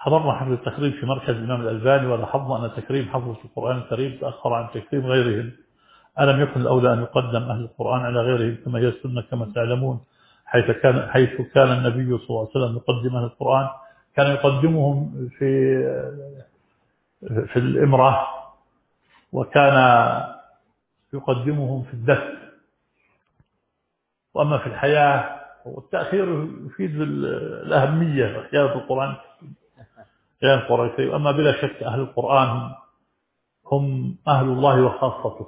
حضرنا حفل التكريم في مركز الإمام الألباني، ولاحظنا أن تكريم حفظة القرآن الكريم تأخر عن تكريم غيرهم. ألم يكن الأولى أن يقدم أهل القرآن على غيرهم كما هي السنة كما تعلمون، حيث كان النبي صلى الله عليه وسلم يقدم أهل القرآن، كان يقدمهم في الإمرة، وكان يقدمهم في الدفء. وأما في الحياة والتأخير يفيد الأهمية وحياة القرآن غير القرآن الكريم. أما بلا شك أهل القرآن هم أهل الله وخاصته،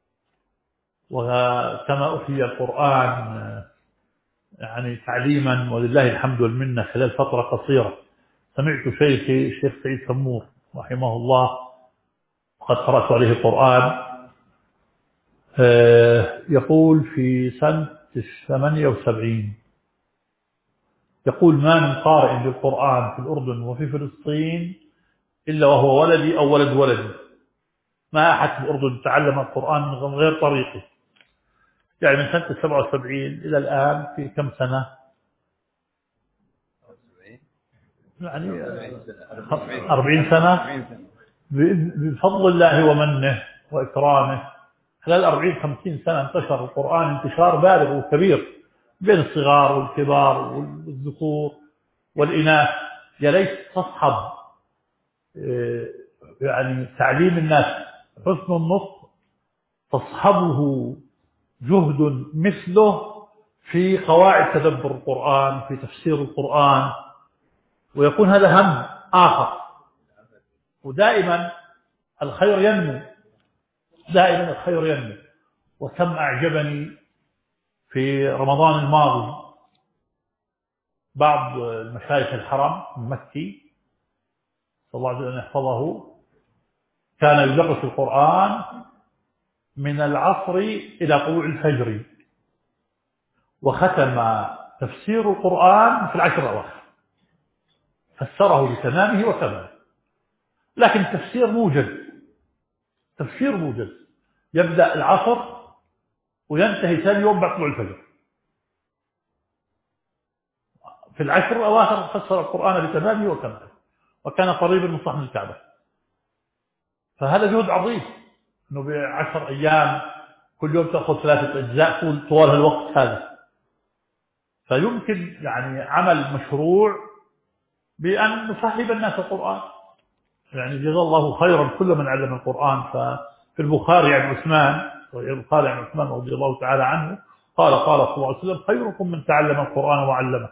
وكما أتي القرآن يعني تعليما ولله الحمد والمنة خلال فترة قصيرة. سمعت شيخي الشيخ سعيد سمور رحمه الله وقد قرأت عليه القرآن يقول في سنة 78 يقول: ما من قارئ للقرآن في الأردن وفي فلسطين إلا وهو ولدي أو ولد ولدي. ما أحد في الأردن تعلم القرآن من غير طريقي. يعني من سنة 77 إلى الآن في كم سنة؟ يعني 40 سنة بفضل الله ومنه وإكرامه. خلال 40-50 سنة انتشر القرآن انتشار بالغ وكبير بين الصغار والكبار والذكور والإناث. يا ليت تصحب يعني تعليم الناس حسن النطق تصحبه جهد مثله في قواعد تدبر القرآن، في تفسير القرآن، ويكون هذا هم آخر. ودائما الخير ينمو، دائما الخير ينمو. وكم أعجبني في رمضان الماضي بعض المشايخ الحرم المكي صلى الله عليه وسلم يحفظه كان يدرس القرآن من العصر إلى طلوع الفجر، وختم تفسير القرآن في العشر الأواخر، فسره بتمامه وكماله. لكن التفسير موجز، تفسير موجز، يبدأ العصر وينتهي ثاني يوم بعد طلوع الفجر. في العشر الأواخر فسر القرآن بتمامه وكماله، وكان قريبا من صحن الكعبة. فهذا جهد عظيم، أنه ب10 أيام كل يوم تأخذ 3 أجزاء طوال الوقت هذا. فيمكن يعني عمل مشروع بأن نفهم الناس القرآن. يعني جزا الله خيرا كل من علم القرآن. ففي البخاري عن عثمان، البخاري عن عثمان رضي الله تعالى عنه قال صلى الله عليه وسلم: خيركم من تعلم القرآن وعلمه.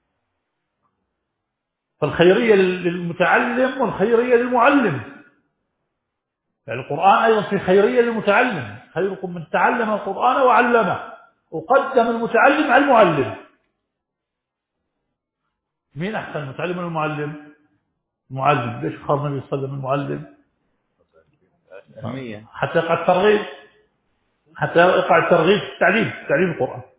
فالخيرية للمتعلم والخيرية للمعلم. يعني القرآن أيضا في خيرية للمتعلم: خيركم من تعلم القرآن وعلمه. وقدم المتعلم على المعلم. مين أحسن، المتعلم ولا المعلم؟ المعلم. ليش اختار النبي صلى الله عليه وسلم المعلم؟ حتى يقع الترغيب، حتى يقع الترغيب في تعليم القرآن.